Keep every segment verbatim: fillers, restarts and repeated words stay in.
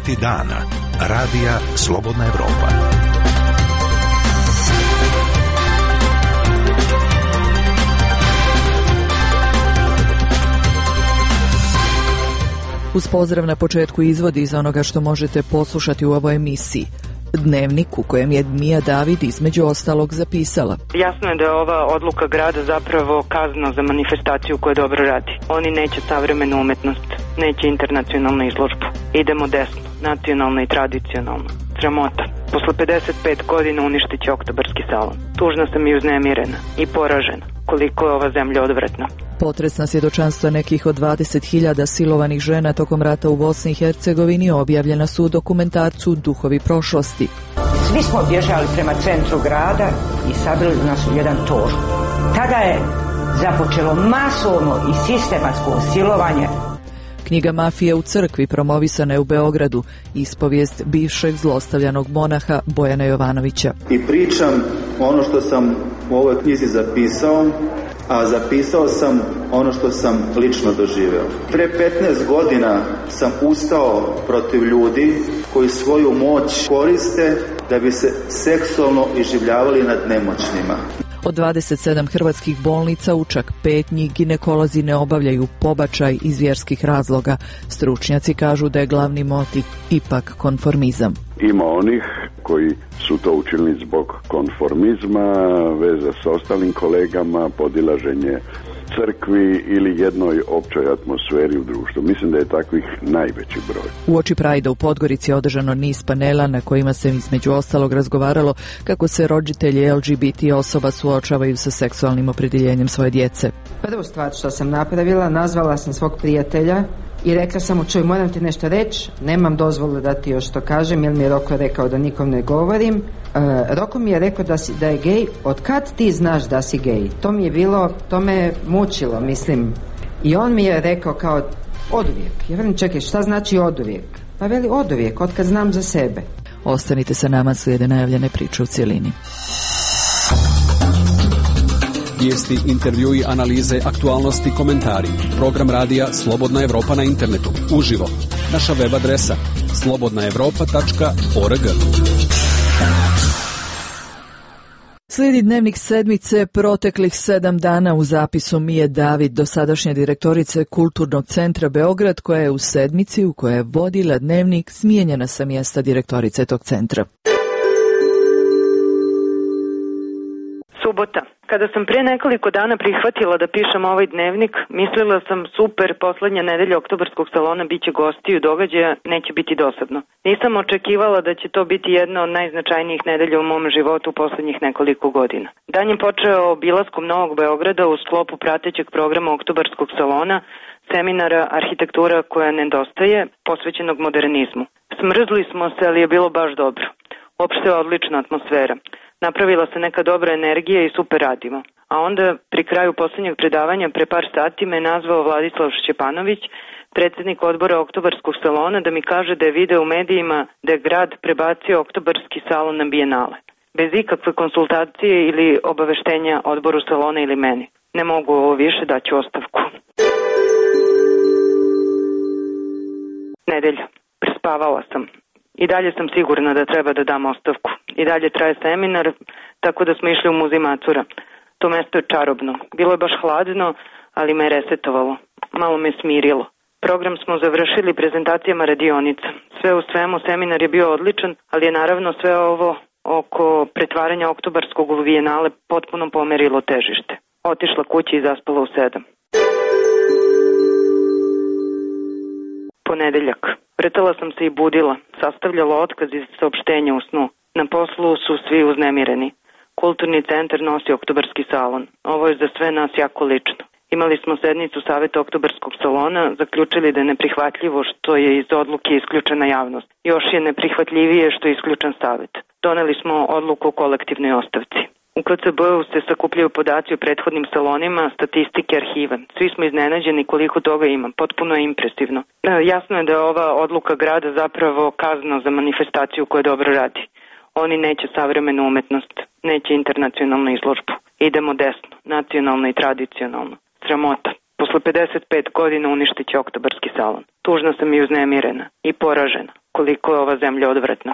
Savjeti dana. Radija Slobodna Evropa. Uz pozdrav na početku izvodi iz onoga što možete poslušati u ovoj emisiji. Dnevnik u kojem je Mija David između ostalog zapisala. Jasno je da je ova odluka grada zapravo kazna za manifestaciju koja dobro radi. Oni neće savremenu umetnost, neće internacionalnu izložbu. Idemo desno, nacionalno i tradicionalno. Sramota. Posle pedeset pet godina uništit će Oktobarski salon. Tužna sam i uznemirena i poražena koliko je ova zemlja odvratna. Potresna svjedočanstva nekih od dvadeset hiljada silovanih žena tokom rata u Bosni i Hercegovini objavljena su u dokumentarcu Duhovi prošlosti. Svi smo bježali prema centru grada i sabili nas u jedan tor. Tada je započelo masovno i sistematsko silovanje. Knjiga Mafije u crkvi promovisana je u Beogradu, ispovijest bivšeg zlostavljanog monaha Bojana Jovanovića. I pričam ono što sam u ovoj knjizi zapisao, a zapisao sam ono što sam lično doživeo. Pre petnaest godina sam ustao protiv ljudi koji svoju moć koriste da bi se seksualno iživljavali nad nemoćnima. Od dvadeset sedam hrvatskih bolnica u čak pet njih ginekolozi ne obavljaju pobačaj iz vjerskih razloga. Stručnjaci kažu da je glavni motiv ipak konformizam. Ima onih koji su to učinili zbog konformizma, veza s ostalim kolegama, podilaženje crkvi ili jednoj općoj atmosferi u društvu. Mislim da je takvih najveći broj. Uoči Prajda u Podgorici je održano niz panela na kojima se između ostalog razgovaralo kako se roditelji L G B T osoba suočavaju sa seksualnim opredjeljenjem svoje djece. Prvu stvar što sam napravila, nazvala sam svog prijatelja i rekla sam mu, čuj, moram ti nešto reći, nemam dozvolu da ti još to kažem, jer mi je Roko rekao da nikom ne govorim. E, Roko mi je rekao da, si, da je gej. Od kad ti znaš da si gej? To mi je bilo, to me mučilo, mislim. I on mi je rekao kao, oduvijek. Ja velim, čekaj, šta znači oduvijek? Pa veli, oduvijek, od kad znam za sebe. Ostanite sa nama, slijede najavljene priče u cjelini. Vijesti, intervjui, analize, aktualnosti, komentari. Program radija Slobodna Evropa na internetu. Uživo. Naša web adresa slobodna evropa tačka org. Slijedi dnevnik sedmice proteklih sedam dana u zapisu Mije David, dosadašnje direktorice Kulturnog centra Beograd, koja je u sedmici u kojoj je vodila dnevnik smijenjena sa mjesta direktorice tog centra. Subota. Kada sam prije nekoliko dana prihvatila da pišem ovaj dnevnik, mislila sam super, poslednja nedelja Oktobarskog salona biće gostiju događaja, neće biti dosadno. Nisam očekivala da će to biti jedna od najznačajnijih nedelja u mom životu u poslednjih nekoliko godina. Dan je počeo obilaskom Novog Beograda u sklopu pratećeg programa Oktobarskog salona, seminara Arhitektura koja nedostaje, posvećenog modernizmu. Smrzli smo se, ali je bilo baš dobro. Uopšte je odlična atmosfera. Napravila se neka dobra energija i super radimo. A onda pri kraju posljednjeg predavanja pre par sati me nazvao Vladislav Šćepanović, predsjednik odbora Oktobarskog salona, da mi kaže da je video u medijima da je grad prebacio Oktobarski salon na Bijenale. Bez ikakve konsultacije ili obaveštenja odboru salona ili meni. Ne mogu ovo više, daću ostavku. Nedelja. Prespavala sam. I dalje sam sigurna da treba da dam ostavku. I dalje traje seminar, tako da smo išli u muzej Macura. To mesto je čarobno. Bilo je baš hladno, ali me je resetovalo. Malo me smirilo. Program smo završili prezentacijama radionica. Sve u svemu seminar je bio odličan, ali je naravno sve ovo oko pretvaranja Oktobarskog u Bijenale potpuno pomerilo težište. Otišla kući i zaspala u sedam. Ponedeljak. Vrtela sam se i budila, sastavljala otkaz iz saopštenja u snu. Na poslu su svi uznemireni. Kulturni centar nosi Oktobarski salon. Ovo je za sve nas jako lično. Imali smo sednicu Saveta Oktobarskog salona, zaključili da je neprihvatljivo što je iz odluke isključena javnost. Još je neprihvatljivije što je isključen savet. Doneli smo odluku o kolektivnoj ostavci. U K C B-u se sakupljaju podaci o prethodnim salonima, statistike, arhive. Svi smo iznenađeni koliko toga ima, potpuno je impresivno. Jasno je da je ova odluka grada zapravo kazna za manifestaciju koja dobro radi. Oni neće savremenu umetnost, neće internacionalnu izložbu. Idemo desno, nacionalno i tradicionalno. Sramota. Posle pedeset pet godina uništit će Oktobarski salon. Tužna sam i uznemirena i poražena koliko je ova zemlja odvratna.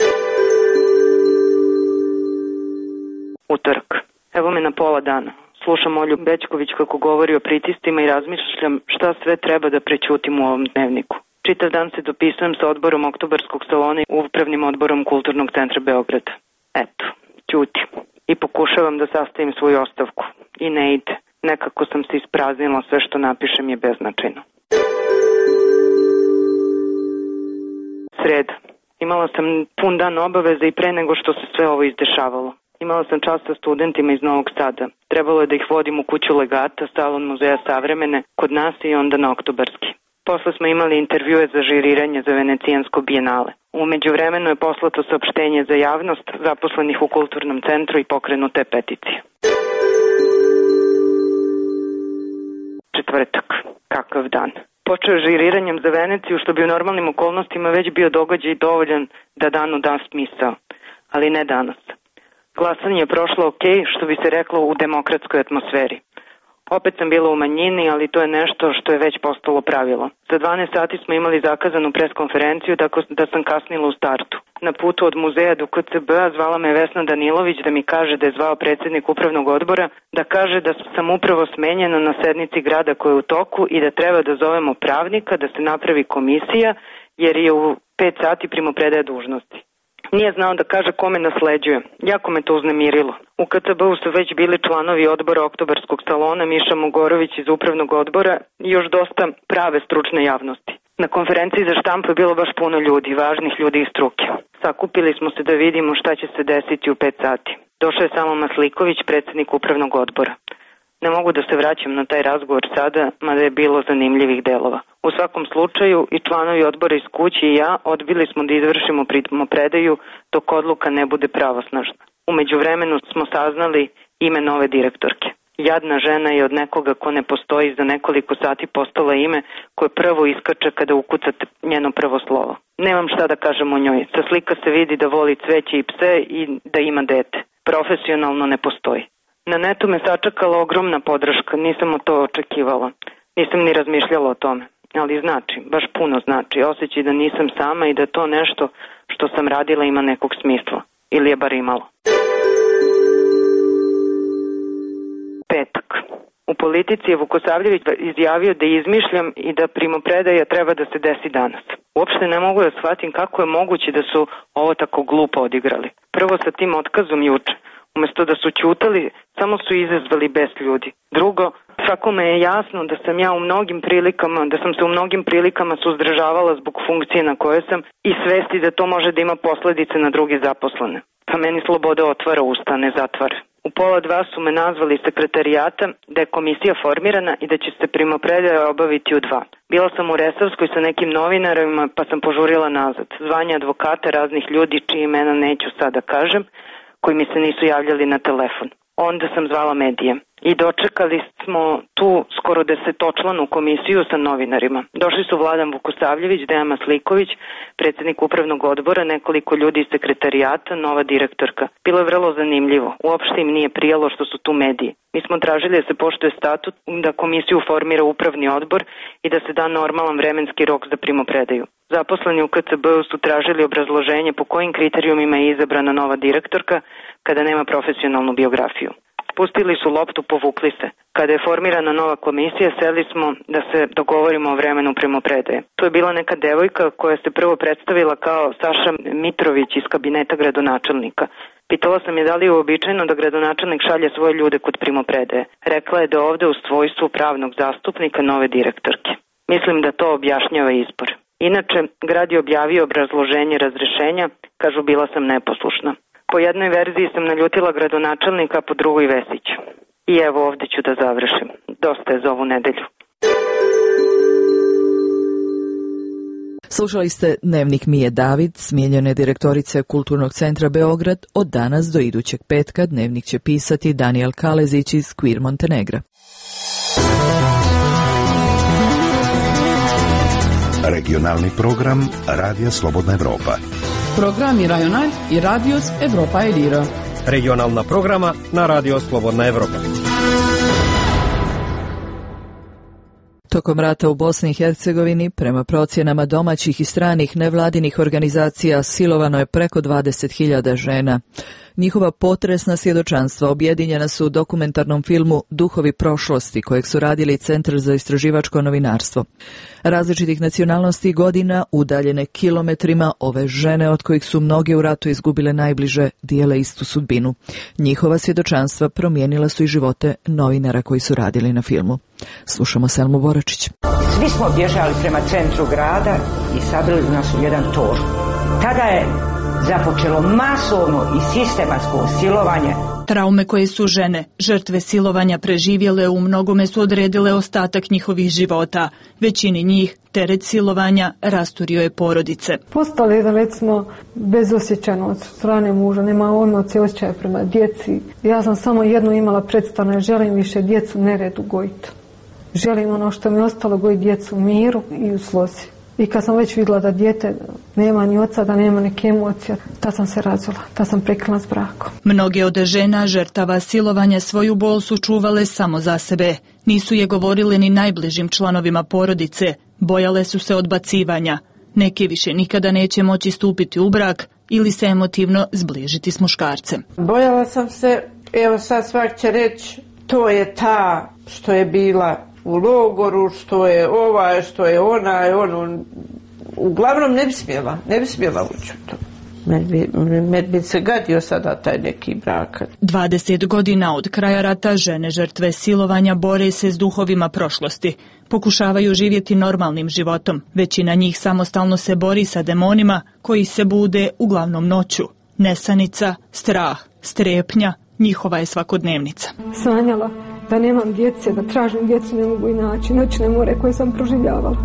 Utorak. Evo me na pola dana. Slušam Olju Bećković kako govori o pritiscima i razmišljam šta sve treba da prećutim u ovom dnevniku. Čitav dan se dopisujem sa odborom Oktobarskog salona i upravnim odborom Kulturnog centra Beograda. Eto, ćutim. I pokušavam da sastavim svoju ostavku. I ne ide. Nekako sam se ispraznila, sve što napišem je beznačajno. Sreda. Imala sam pun dan obaveza i pre nego što se sve ovo izdešavalo. Imala sam čast sa studentima iz Novog Sada. Trebalo je da ih vodim u kuću legata, salon muzeja savremene, kod nas i onda na Oktobarski. Posle smo imali intervjue za žiriranje za Venecijansko bijenale. U međuvremenu je poslato saopštenje za javnost zaposlenih u Kulturnom centru i pokrenute peticije. Četvrtak. Kakav dan. Počeo žiriranjem za Veneciju, što bi u normalnim okolnostima već bio događaj dovoljan da danu da smisao. Ali ne danas. Glasanje je prošlo ok, što bi se reklo u demokratskoj atmosferi. Opet sam bila u manjini, ali to je nešto što je već postalo pravilo. Za dvanaest sati smo imali zakazanu preskonferenciju, tako da sam kasnila u startu. Na putu od muzeja do K C B-a zvala me Vesna Danilović da mi kaže da je zvao predsjednik upravnog odbora, da kaže da sam upravo smenjena na sednici grada koja je u toku i da treba da zovemo pravnika, da se napravi komisija, jer je u pet sati primopredaja dužnosti. Nije znao da kaže kome nasleđuje. Jako me to uznemirilo. U K C B-u su već bili članovi odbora Oktobarskog salona, Miša Mogorović iz upravnog odbora i još dosta prave stručne javnosti. Na konferenciji za štampu je bilo baš puno ljudi, važnih ljudi iz struke. Sakupili smo se da vidimo šta će se desiti u pet sati. Došao je samo Masliković, predsjednik upravnog odbora. Ne mogu da se vraćam na taj razgovor sada, mada je bilo zanimljivih delova. U svakom slučaju i članovi odbora iz kuće i ja odbili smo da izvršimo primopredaju dok odluka ne bude pravosnažna. U međuvremenu smo saznali ime nove direktorke. Jadna žena je od nekoga ko ne postoji za nekoliko sati postala ime koje prvo iskače kada ukucate njeno prvo slovo. Nemam šta da kažem o njoj. Sa slika se vidi da voli cveće i pse i da ima dete. Profesionalno ne postoji. Na netu me sačekala ogromna podrška, nisam o to očekivala. Nisam ni razmišljala o tome, ali znači, baš puno znači. Osjećaj da nisam sama i da to nešto što sam radila ima nekog smisla. Ili je bar imalo. Petak. U politici je Vukosavljević izjavio da izmišljam i da primopredaja treba da se desi danas. Uopšte ne mogu da shvatim kako je moguće da su ovo tako glupo odigrali. Prvo sa tim otkazom juče. Umesto da su ćutali, samo su izazvali bes ljudi. Drugo, svakome je jasno da sam ja u mnogim prilikama, da sam se u mnogim prilikama suzdržavala zbog funkcije na kojoj sam i svesti da to može da ima posledice na druge zaposlene. Pa meni sloboda otvara usta, ne zatvara. U pola dva su me nazvali sekretarijata da je komisija formirana i da će se primopredaja obaviti u dva. Bila sam u Resavskoj sa nekim novinarima pa sam požurila nazad. Zvanje advokata raznih ljudi čiji imena neću sada kažem, koji mi se nisu javljali na telefon. Onda sam zvala medije i dočekali smo tu skoro desetočlanu komisiju sa novinarima. Došli su Vladan Vukosavljević, Dejan Masliković, predsjednik upravnog odbora, nekoliko ljudi iz sekretarijata, nova direktorka. Bilo je vrlo zanimljivo. Uopšte im nije prijalo što su tu mediji. Mi smo tražili da se poštuje statut, da komisiju formira upravni odbor i da se da normalan vremenski rok za primopredaju. Zaposleni u K C B-u su tražili obrazloženje po kojim kriterijumima je izabrana nova direktorka kada nema profesionalnu biografiju. Pustili su loptu, povukli se. Kada je formirana nova komisija, seli smo da se dogovorimo o vremenu primopredaje. To je bila neka devojka koja se prvo predstavila kao Saša Mitrović iz kabineta gradonačelnika. Pitala sam je da li je uobičajeno da gradonačelnik šalje svoje ljude kod primopredaje. Rekla je da ovde u svojstvu pravnog zastupnika nove direktorke. Mislim da to objašnjava izbor. Inače, grad je objavio obrazloženje razrešenja, kažu bila sam neposlušna. Po jednoj verziji sam naljutila gradonačelnika, po drugoj Vesić. I evo ovde ću da završim. Dosta je za ovu nedelju. Slušali ste Dnevnik Mije David, smijenjene direktorice Kulturnog centra Beograd. Od danas do idućeg petka Dnevnik će pisati Daniel Kalezić iz Queer Montenegra. Regionalni program Radija Slobodna Evropa. Programi Rajonal i Radios Evropa Elira. Regionalna programa na Radio Slobodna Evropa. Tokom rata u Bosni i Hercegovini, prema procjenama domaćih i stranih nevladinih organizacija, silovano je preko dvadeset hiljada žena. Njihova potresna svjedočanstva objedinjena su u dokumentarnom filmu Duhovi prošlosti, kojeg su radili Centar za istraživačko novinarstvo. Različitih nacionalnosti i godina, udaljene kilometrima, ove žene, od kojih su mnoge u ratu izgubile najbliže, dijele istu sudbinu. Njihova svjedočanstva promijenila su i živote novinara koji su radili na filmu. Slušamo Selmu Boračić. Svi smo bježali prema centru grada i sabili nas u jedan tor. Tada je započelo masovno i sistematsko silovanje. Traume koje su žene, žrtve silovanja preživjele, u mnogome su odredile ostatak njihovih života. Većini njih teret silovanja rasturio je porodice. Postali da recimo bezosjećajno od strane muža, nema odnosi osjećaja prema djeci. Ja sam samo jedno imala predstavu, ne želim više djecu neredu gojiti. Želim ono što mi je ostalo, gojiti djecu u miru i u slozi. I kad sam već vidjela da dijete nema ni oca, da nema neke emocije, ta sam se razvela, ta sam prekinula s brakom. Mnoge od žena žrtava silovanja svoju bol su čuvale samo za sebe. Nisu je govorile ni najbližim članovima porodice, bojale su se odbacivanja. Neke više nikada neće moći stupiti u brak ili se emotivno zbližiti s muškarcem. Bojala sam se, evo sad svak će reći, to je ta što je bila u logoru, što je ova, što je ona, ono, uglavnom ne bi smjela, ne bi smjela ući u to. Med bi, med bi se gadio sada taj neki brak. dvadeset godina od kraja rata žene žrtve silovanja bore se s duhovima prošlosti. Pokušavaju živjeti normalnim životom. Većina njih samostalno se bori sa demonima koji se bude uglavnom noću. Nesanica, strah, strepnja, njihova je svakodnevnica. Sanjala da nemam djece, da tražim djecu, ne mogu i naći. Noćne more koje sam proživljavala.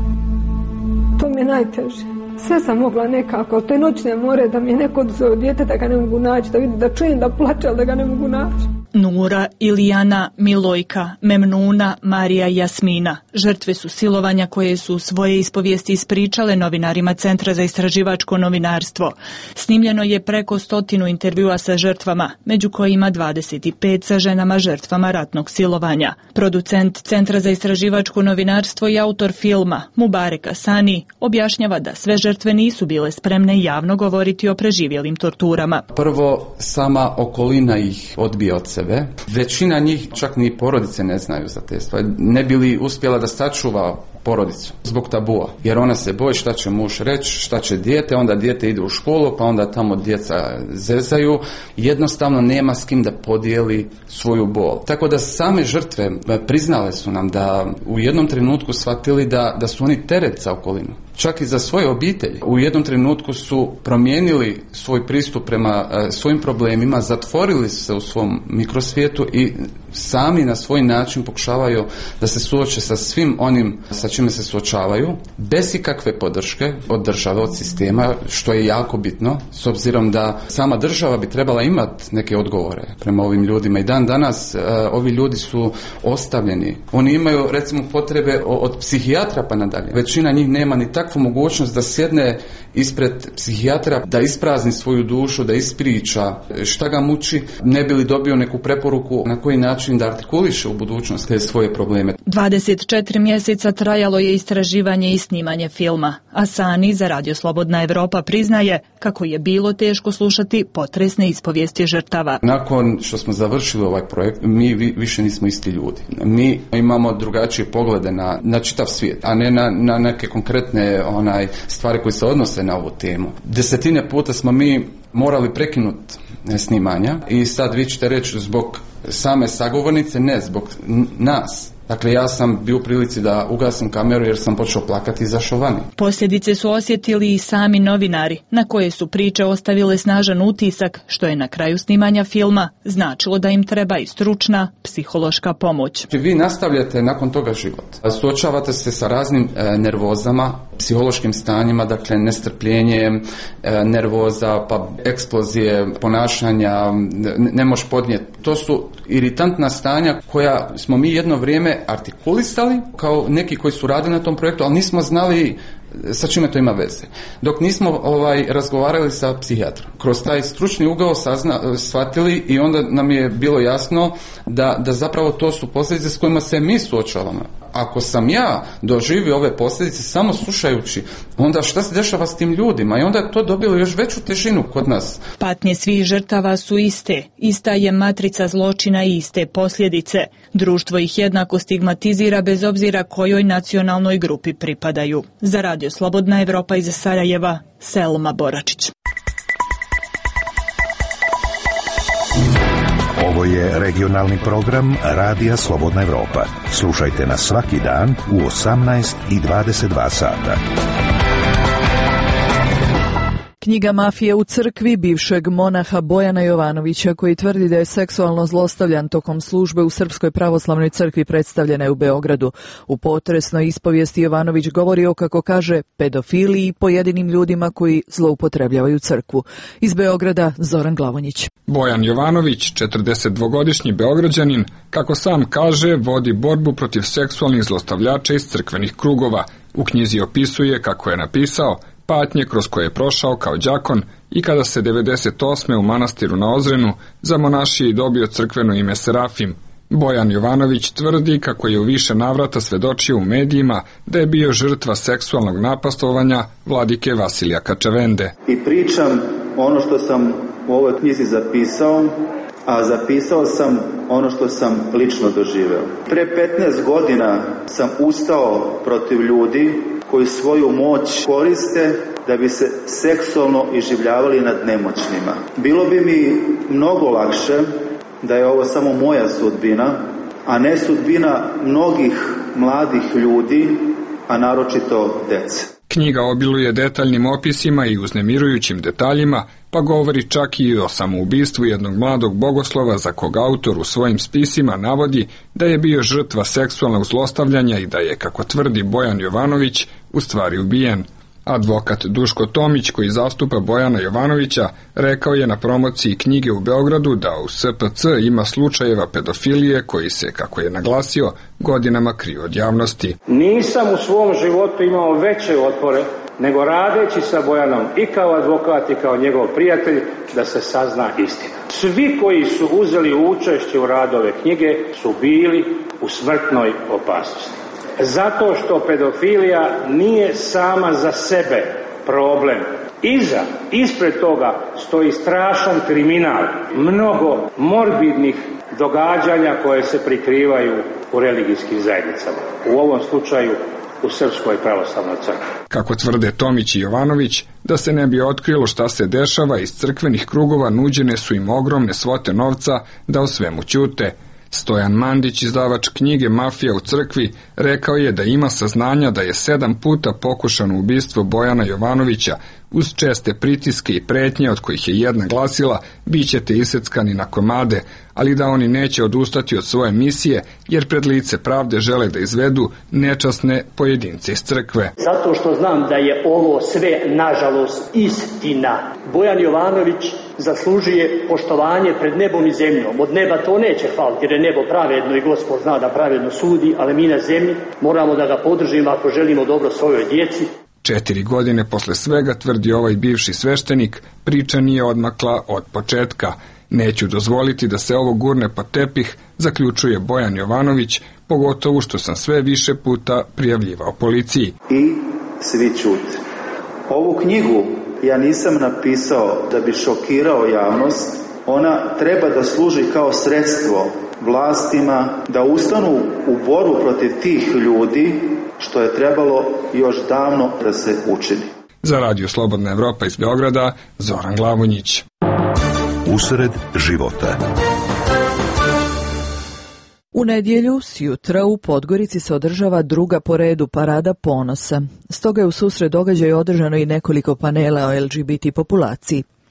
To mi je najteže. Sve sam mogla nekako, ali to je noćne more, da mi je neko odzeo dijete, da ga ne mogu naći, da vidim, da čujem da plače, ali da ga ne mogu naći. Nura, Ilijana, Milojka, Memnuna, Marija i Jasmina. Žrtve su silovanja koje su svoje ispovijesti ispričale novinarima Centra za istraživačko novinarstvo. Snimljeno je preko stotinu intervjua sa žrtvama, među kojima dvadeset pet sa ženama žrtvama ratnog silovanja. Producent Centra za istraživačko novinarstvo i autor filma, Mubarek Asani, objašnjava da sve žrtve nisu bile spremne javno govoriti o preživjelim torturama. Prvo, sama okolina ih odbija od sebe. Većina njih čak ni porodice ne znaju za te stvari. Ne bi li uspjela da sačuva porodicu zbog tabua. Jer ona se boji šta će muž reći, šta će dijete, onda dijete ide u školu, pa onda tamo djeca zezaju. Jednostavno nema s kim da podijeli svoju bol. Tako da same žrtve priznale su nam da u jednom trenutku shvatili da, da su oni teret za okolinu. Čak i za svoje obitelji. U jednom trenutku su promijenili svoj pristup prema e, svojim problemima, zatvorili se u svom mikrosvijetu i sami na svoj način pokušavaju da se suoče sa svim onim sa čime se suočavaju, bez ikakve podrške od države, od sistema, što je jako bitno, s obzirom da sama država bi trebala imati neke odgovore prema ovim ljudima. I dan danas e, ovi ljudi su ostavljeni. Oni imaju, recimo, potrebe od psihijatra pa nadalje. Većina njih nema ni takvu mogućnost da sjedne ispred psihijatra, da isprazni svoju dušu, da ispriča šta ga muči, ne bi li dobio neku preporuku na koji način da artikuliše u budućnosti te svoje probleme. dvadeset četiri mjeseca trajalo je istraživanje i snimanje filma. Asani za Radio Slobodna Evropa priznaje kako je bilo teško slušati potresne ispovijesti žrtava. Nakon što smo završili ovaj projekt, mi vi, više nismo isti ljudi. Mi imamo drugačije poglede na, na čitav svijet, a ne na, na neke konkretne onaj stvari koje se odnose na ovu temu. Desetine puta smo mi morali prekinuti snimanja i sad vi ćete reći zbog same sagovornice, ne, zbog nas. Dakle, ja sam bio u prilici da ugasim kameru jer sam počeo plakati i izašao vani. Posljedice su osjetili i sami novinari, na koje su priče ostavile snažan utisak, što je na kraju snimanja filma značilo da im treba i stručna psihološka pomoć. Vi nastavljate nakon toga život. Suočavate se sa raznim e, nervozama, psihološkim stanjima, dakle nestrpljenje, e, nervoza, pa eksplozije, ponašanja, ne, ne možeš podnijeti. To su iritantna stanja koja smo mi jedno vrijeme artikulisali kao neki koji su radili na tom projektu, ali nismo znali sa čime to ima veze. Dok nismo ovaj, razgovarali sa psihijatrom, kroz taj stručni ugao sazna, shvatili i onda nam je bilo jasno da, da zapravo to su posljedice s kojima se mi suočavamo. Ako sam ja doživio ove posljedice samo slušajući, onda šta se dešava s tim ljudima? I onda je to dobilo još veću težinu kod nas. Patnje svih žrtava su iste. Ista je matrica zločina i iste posljedice. Društvo ih jednako stigmatizira bez obzira kojoj nacionalnoj grupi pripadaju. Za Radio Slobodna Evropa iz Sarajeva, Selma Boračić. Ovo je regionalni program Radija Slobodna Evropa. Slušajte nas svaki dan u osamnaest i dvadeset dva sata. Knjiga Mafije u crkvi bivšeg monaha Bojana Jovanovića, koji tvrdi da je seksualno zlostavljan tokom službe u Srpskoj pravoslavnoj crkvi, predstavljena je u Beogradu. U potresnoj ispovijesti Jovanović govori o, kako kaže, pedofiliji i pojedinim ljudima koji zloupotrebljavaju crkvu. Iz Beograda Zoran Glavonjić. Bojan Jovanović, četrdesetdvogodišnji Beograđanin, kako sam kaže, vodi borbu protiv seksualnih zlostavljača iz crkvenih krugova. U knjizi opisuje, kako je napisao, patnje kroz koje je prošao kao đakon i kada se devedeset osme u manastiru na Ozrenu za monaršije dobio crkveno ime Serafim. Bojan Jovanović tvrdi kako je u više navrata svedočio u medijima da je bio žrtva seksualnog napastovanja vladike Vasilija Kačavende. I pričam ono što sam u ovoj knjizi zapisao, a zapisao sam ono što sam lično doživeo. Pre petnaest godina sam ustao protiv ljudi koji svoju moć koriste da bi se seksualno iživljavali nad nemoćnima. Bilo bi mi mnogo lakše da je ovo samo moja sudbina, a ne sudbina mnogih mladih ljudi, a naročito dece. Knjiga obiluje detaljnim opisima i uznemirujućim detaljima, pa govori čak i o samoubistvu jednog mladog bogoslova za koga autor u svojim spisima navodi da je bio žrtva seksualnog zlostavljanja i da je, kako tvrdi Bojan Jovanović, u stvari ubijen. Advokat Duško Tomić, koji zastupa Bojana Jovanovića, rekao je na promociji knjige u Beogradu da u S P C ima slučajeva pedofilije koji se, kako je naglasio, godinama kriju od javnosti. Nisam u svom životu imao veće otpore nego radeći sa Bojanom i kao advokat i kao njegov prijatelj da se sazna istina. Svi koji su uzeli učešće u radu ove knjige su bili u smrtnoj opasnosti. Zato što pedofilija nije sama za sebe problem. Iza, ispred toga stoji strašan kriminal, mnogo morbidnih događanja koje se prikrivaju u religijskim zajednicama. U ovom slučaju u Srpskoj pravoslavnoj crkvi. Kako tvrde Tomić i Jovanović, da se ne bi otkrilo šta se dešava, iz crkvenih krugova nuđene su im ogromne svote novca da o svemu ćute. Stojan Mandić, izdavač knjige Mafija u crkvi, rekao je da ima saznanja da je sedam puta pokušano ubistvo Bojana Jovanovića, uz česte pritiske i pretnje, od kojih je jedna glasila bit ćete iseckani na komade, ali da oni neće odustati od svoje misije, jer pred lice pravde žele da izvedu nečasne pojedince iz crkve. Zato što znam da je ovo sve, nažalost, istina. Bojan Jovanović zaslužuje poštovanje pred nebom i zemljom. Od neba to neće faliti, jer je nebo pravedno i Gospod zna da pravedno sudi, ali mi na zemlji moramo da ga podržimo ako želimo dobro svojoj djeci. Četiri godine posle svega, tvrdi ovaj bivši sveštenik, priča nije odmakla od početka. Neću dozvoliti da se ovo gurne pod tepih, zaključuje Bojan Jovanović, pogotovo što sam sve više puta prijavljivao policiji. I svi ćute. Ovu knjigu ja nisam napisao da bi šokirao javnost. Ona treba da služi kao sredstvo vlastima da ustanu u borbu protiv tih ljudi, što je trebalo još davno da se učini. Za Radio Slobodna Evropa iz Beograda, Zoran Glavonjić. Usred života. U nedjelju sjutra u Podgorici se održava druga po redu Parada ponosa. Stoga je u susret događaju održano i nekoliko panela o L G B T populaciji.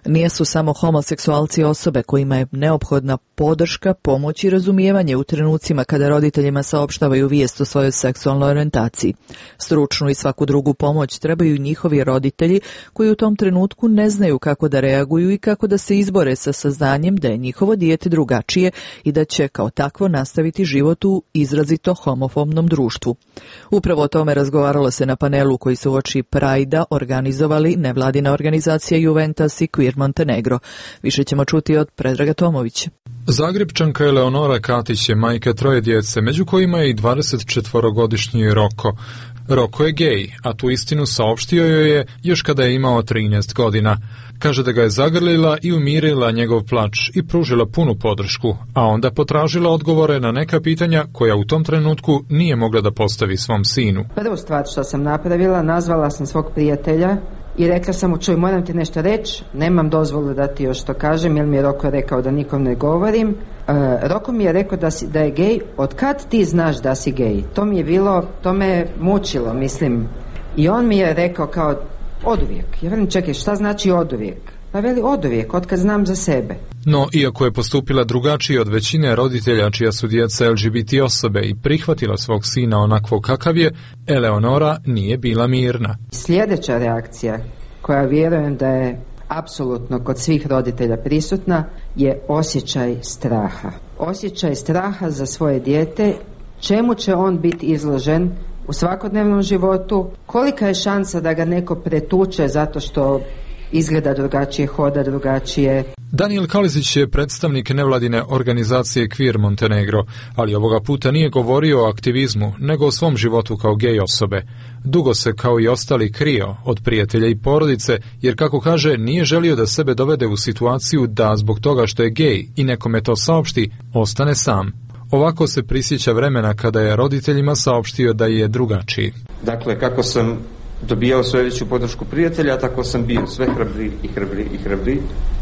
Nijesu samo homoseksualci osobe kojima je neophodna podrška, pomoć i razumijevanje u trenucima kada roditeljima saopštavaju vijest o svojoj seksualnoj orijentaciji. Stručnu i svaku drugu pomoć trebaju njihovi roditelji koji u tom trenutku ne znaju kako da reaguju i kako da se izbore sa saznanjem da je njihovo dijete drugačije i da će kao takvo nastaviti život u izrazito homofobnom društvu. Upravo o tome razgovaralo se na panelu koji su uoči Prajda organizovali nevladina organizacija Juventus i Queer Montenegro. Više ćemo čuti od Predraga Tomovića. Zagrebčanka Eleonora Katić je majka troje djece, među kojima je i dvadesetčetvorogodišnji Roko. Roko je gej, a tu istinu saopštio joj je još kada je imao trinaest godina. Kaže da ga je zagrlila i umirila njegov plač i pružila punu podršku, a onda potražila odgovore na neka pitanja koja u tom trenutku nije mogla da postavi svom sinu. Prvu stvar što sam napravila, nazvala sam svog prijatelja i rekla sam mu, čuj, moram ti nešto reći, nemam dozvolu da ti još to kažem, jer mi je Roko rekao da nikom ne govorim. E, Roko mi je rekao da, si, da je gej. Od kad ti znaš da si gej? To mi je bilo, to me mučilo, mislim. I on mi je rekao kao, oduvijek. Ja velim, čekaj, šta znači oduvijek? Pa veli, oduvijek, od kad znam za sebe. No, iako je postupila drugačije od većine roditelja čija su djeca L G B T osobe i prihvatila svog sina onakvo kakav je, Eleonora nije bila mirna. Sljedeća reakcija, koja vjerujem da je apsolutno kod svih roditelja prisutna, je osjećaj straha. Osjećaj straha za svoje dijete, čemu će on biti izložen u svakodnevnom životu, kolika je šansa da ga neko pretuče zato što izgleda drugačije, hoda drugačije. Daniel Kalizić je predstavnik nevladine organizacije Queer Montenegro, ali ovoga puta nije govorio o aktivizmu, nego o svom životu kao gej osobe. Dugo se, kao i ostali, krio od prijatelja i porodice, jer, kako kaže, nije želio da sebe dovede u situaciju da zbog toga što je gej i nekome to saopšti, ostane sam. Ovako se prisjeća vremena kada je roditeljima saopštio da je drugačiji. Dakle, kako sam dobijao sve veću podršku prijatelja, tako sam bio sve hrabri i hrabri i hrabri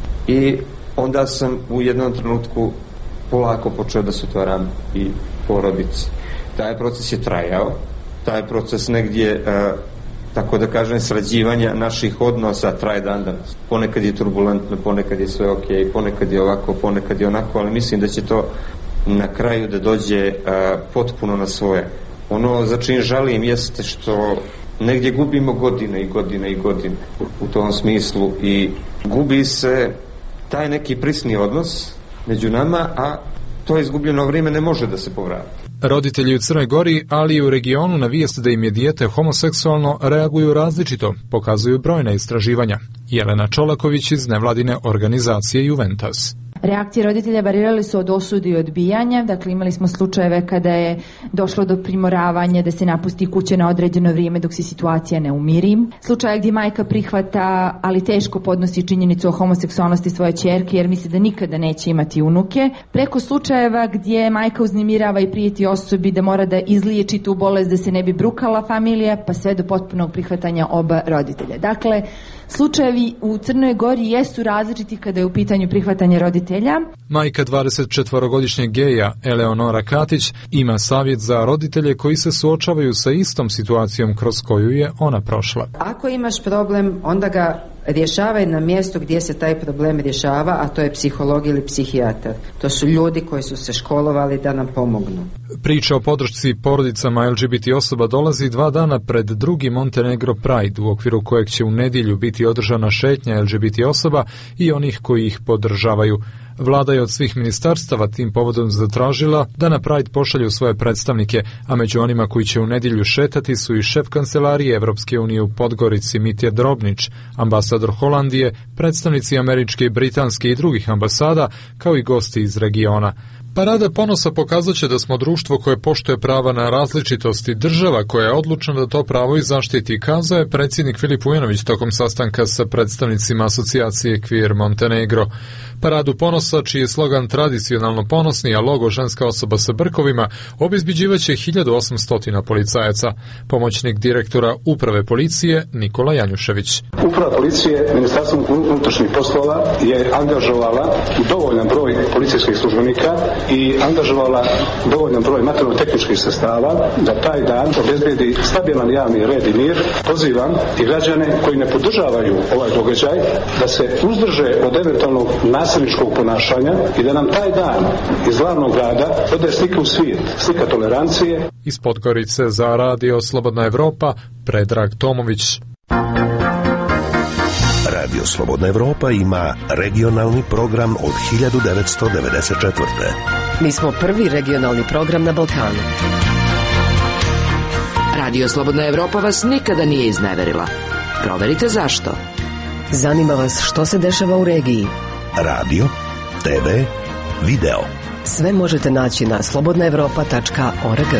i onda sam u jednom trenutku polako počeo da se otvaram i porodici. Taj proces je trajao, taj proces negdje, e, tako da kažem, srađivanja naših odnosa traje dan danas. Ponekad je turbulentno, ponekad je sve ok, ponekad je ovako, ponekad je onako, ali mislim da će to na kraju da dođe e, potpuno na svoje. Ono za čim žalim jeste što negdje gubimo godine i godine i godine u tom smislu i gubi se taj neki prisni odnos među nama, a to izgubljeno vrijeme ne može da se povrati. Roditelji u Crnoj Gori, ali i u regionu na vijest da im je dijete homoseksualno reaguju različito, pokazuju brojna istraživanja. Jelena Čolaković iz nevladine organizacije Juventus. Reakcije roditelja varirale su od osude i odbijanja, dakle imali smo slučajeve kada je došlo do primoravanja da se napusti kuće na određeno vrijeme dok se situacija ne umiri. Slučaje gdje majka prihvata, ali teško podnosi činjenicu o homoseksualnosti svoje ćerke jer misli da nikada neće imati unuke. Preko slučajeva gdje majka uznemirava i prijeti osobi da mora da izliječi tu bolest da se ne bi brukala familija, pa sve do potpunog prihvatanja oba roditelja. Dakle, slučajevi u Crnoj Gori jesu različiti kada je u pitanju prihvatanje roditelja. Majka dvadesetčetvorogodišnjeg geja Eleonora Katić ima savjet za roditelje koji se suočavaju sa istom situacijom kroz koju je ona prošla. Ako imaš problem, onda ga rješavaj na mjestu gdje se taj problem rješava, a to je psiholog ili psihijatar. To su ljudi koji su se školovali da nam pomognu. Priča o podršci porodicama L G B T osoba dolazi dva dana pred drugi Montenegro Pride, u okviru kojeg će u nedjelju biti održana šetnja L G B T osoba i onih koji ih podržavaju. Vlada je od svih ministarstava tim povodom zatražila da na Pride pošalju svoje predstavnike, a među onima koji će u nedjelju šetati su i šef kancelarije Evropske unije u Podgorici Mitja Drobnić, ambasador Holandije, predstavnici američke, britanske i drugih ambasada, kao i gosti iz regiona. Parada ponosa pokazat će da smo društvo koje poštuje prava na različitosti, država koja je odlučna da to pravo i zaštiti, kazao je predsjednik Filip Vujanović tokom sastanka sa predstavnicima asocijacije Queer Montenegro. Paradu ponosa, čiji je slogan tradicionalno ponosni, a logo ženska osoba sa brkovima, obezbeđivaće hiljadu osamsto policajaca. Pomoćnik direktora Uprave policije Nikola Janjušević. Uprava policije Ministarstvo unutrašnjih poslova je angažovala dovoljan broj policijskih službenika i angažovala dovoljan broj materijalno-tehničkih sredstava da taj dan obezbedi stabilan javni red i mir. Pozivam i građane koji ne podržavaju ovaj događaj da se uzdrže od eventualnog nasilničkog ponašanja i da nam taj dan iz glavnog grada ode slika u svijet, slika tolerancije. Iz Podgorice za Radio Slobodna Evropa, Predrag Tomović. Radio Slobodna Evropa ima regionalni program od hiljadu devetsto devedeset četvrte. Mi smo prvi regionalni program na Balkanu. Radio Slobodna Evropa vas nikada nije izneverila. Proverite zašto. Zanima vas što se dešava u regiji. Radio, te ve, video. Sve možete naći na slobodna evropa tačka org.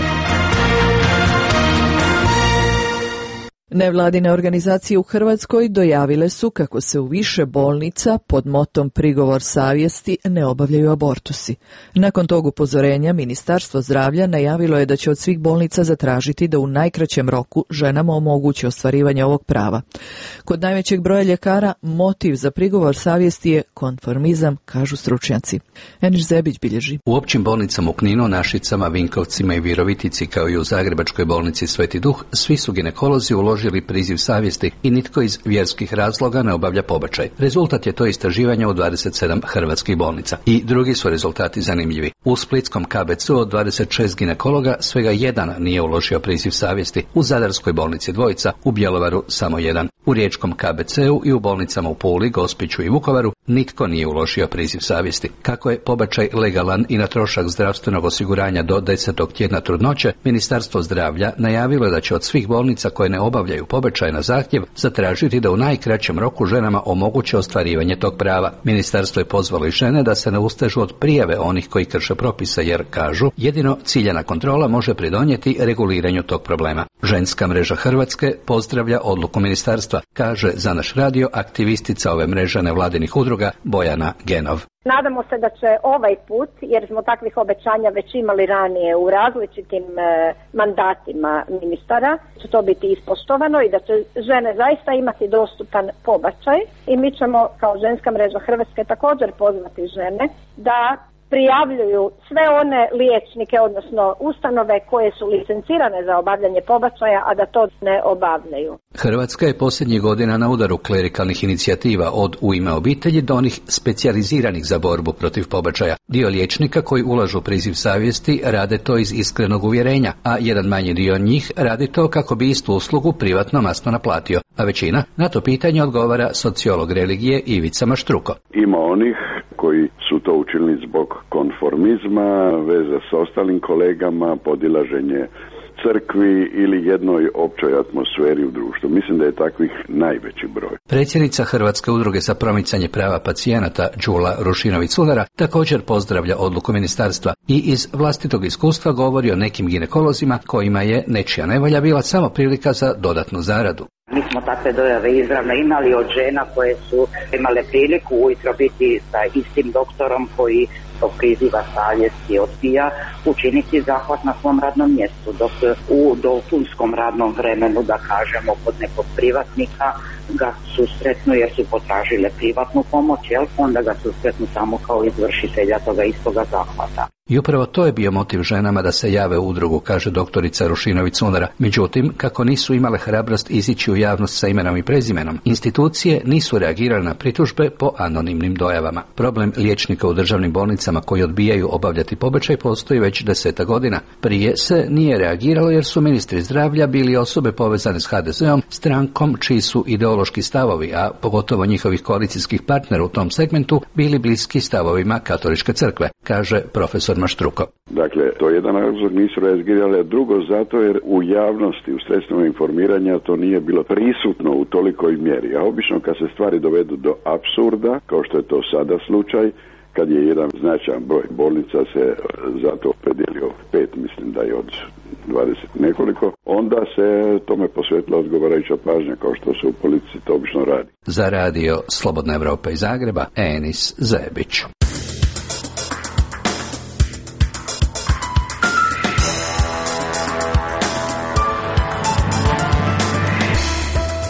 Nevladine organizacije u Hrvatskoj dojavile su kako se u više bolnica pod motom prigovor savjesti ne obavljaju abortusi. Nakon tog upozorenja Ministarstvo zdravlja najavilo je da će od svih bolnica zatražiti da u najkraćem roku ženama omogući ostvarivanje ovog prava. Kod najvećeg broja ljekara motiv za prigovor savjesti je konformizam, kažu stručnjaci. Eniš Zebić bilježi. U općim bolnicama u Kninu, Našicama, Vinkovcima i Virovitici kao i u Zagrebačkoj bolnici Sveti Duh svi su ginekolozi uložili priziv savjesti i nitko iz vjerskih razloga ne obavlja pobačaj. Rezultat je to istraživanje u dvadeset sedam hrvatskih bolnica. I drugi su rezultati zanimljivi. U splitskom K B C-u od dvadeset šest ginekologa svega jedan nije uložio priziv savjesti, u Zadarskoj bolnici dvojica, u Bjelovaru samo jedan. U riječkom K B C-u i u bolnicama u Puli, Gospiću i Vukovaru nitko nije uložio priziv savjesti. Kako je pobačaj legalan i na trošak zdravstvenog osiguranja do desetog tjedna trudnoće, Ministarstvo zdravlja najavilo je da će od svih bolnica koje ne obavljaju pobačaj na zahtjev zatražiti da u najkraćem roku ženama omoguće ostvarivanje tog prava. Ministarstvo je pozvalo i žene da se ne ustežu od prijave onih koji krše propise jer, kažu, jedino ciljana kontrola može pridonijeti reguliranju tog problema. Ženska mreža Hrvatske pozdravlja odluku ministarstva, kaže za naš radio aktivistica ove mreže nevladinih udruga Bojana Genov. Nadamo se da će ovaj put, jer smo takvih obećanja već imali ranije u različitim e, mandatima ministara, će to biti ispoštovano i da će žene zaista imati dostupan pobačaj i mi ćemo kao ženska mreža Hrvatske također pozvati žene da prijavljuju sve one liječnike, odnosno ustanove koje su licencirane za obavljanje pobačaja, a da to ne obavljaju. Hrvatska je posljednjih godina na udaru klerikalnih inicijativa od U ime obitelji do onih specijaliziranih za borbu protiv pobačaja. Dio liječnika koji ulažu priziv savjesti rade to iz iskrenog uvjerenja, a jedan manji dio njih radi to kako bi istu uslugu privatno masno naplatio. A većina na to pitanje odgovara sociolog religije Ivica Maštruko. Ima onih koji su to učinili zbog konformizma, veze s ostalim kolegama, podilaženje crkvi ili jednoj općoj atmosferi u društvu. Mislim da je takvih najveći broj. Predsjednica Hrvatske udruge za promicanje prava pacijenata Đula Rušinović-Cunara također pozdravlja odluku ministarstva i iz vlastitog iskustva govori o nekim ginekolozima kojima je nečija nevolja bila samo prilika za dodatnu zaradu. Mi smo takve dojave izravno imali od žena koje su imale priliku ujutro biti sa istim doktorom koji to priziva savjesti odbija učiniti zahvat na svom radnom mjestu, dok u dopunskom radnom vremenu, da kažemo, kod nekog privatnika ga susretnu jer su potražile privatnu pomoć, jel? Onda ga susretnu samo kao izvršitelja toga istoga zahvata. I upravo to je bio motiv ženama da se jave u udrugu, kaže doktorica Rušinović-Cunara. Međutim, kako nisu imale hrabrost izići u javnost sa imenom i prezimenom, institucije nisu reagirale na pritužbe po anonimnim dojavama. Problem liječnika u državnim bolnicama koji odbijaju obavljati pobačaj postoji već deseta godina. Prije se nije reagiralo jer su ministri zdravlja bili osobe povezane s ha de zeom, strankom čiji su ideološki stavovi, a pogotovo njihovih koalicijskih partnera u tom segmentu, bili bliski stavovima Katoličke crkve, kaže profesor Maštruko. Dakle, to je jedan razlog, nisu reagirali, a drugo zato jer u javnosti, u sredstvima informiranja to nije bilo prisutno u tolikoj mjeri. A obično kad se stvari dovedu do apsurda, kao što je to sada slučaj, kad je jedan značajan broj bolnica se za to opredjelio pet, mislim da je od dvadeset nekoliko, onda se tome posvetila odgovarajuća pažnja kao što se u politici to obično radi. Za radio Slobodna Evropa iz Zagreba, Enis Zebić.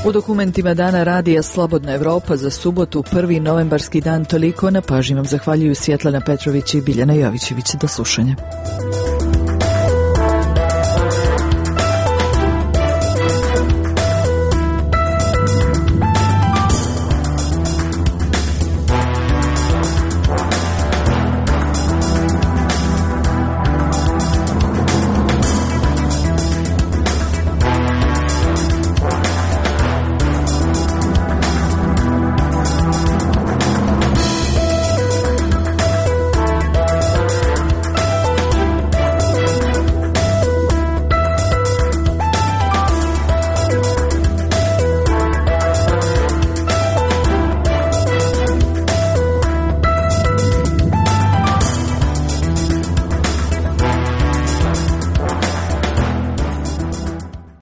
U dokumentima Dana radija Slobodna Evropa za subotu, prvi novembarski dan, toliko. Na pažnji vam zahvaljuju Svjetlana Petrović i Biljana Jovićević. Do slušanja.